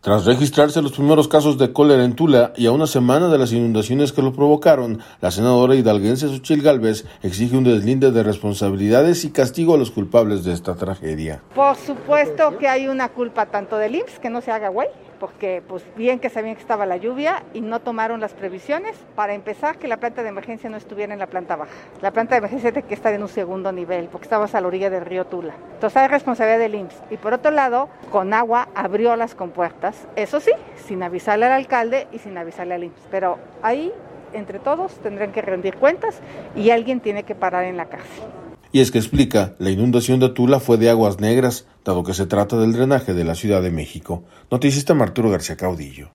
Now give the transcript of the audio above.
Tras registrarse los primeros casos de cólera en Tula y a una semana de las inundaciones que lo provocaron, la senadora hidalguense Xochitl Gálvez exige un deslinde de responsabilidades y castigo a los culpables de esta tragedia. Por supuesto que hay una culpa tanto del IMSS, que no se haga güey, porque pues bien que sabían que estaba la lluvia y no tomaron las previsiones. Para empezar, que la planta de emergencia no estuviera en la planta baja. La planta de emergencia tiene que estar en un segundo nivel, porque estabas a la orilla del río Tula. Entonces hay responsabilidad del IMSS. Y por otro lado, Conagua abrió las compuertas, eso sí, sin avisarle al alcalde y sin avisarle al IMSS. Pero ahí, entre todos, tendrán que rendir cuentas y alguien tiene que parar en la cárcel. Y es que explica, la inundación de Tula fue de aguas negras, dado que se trata del drenaje de la Ciudad de México. Noticista Arturo García Caudillo.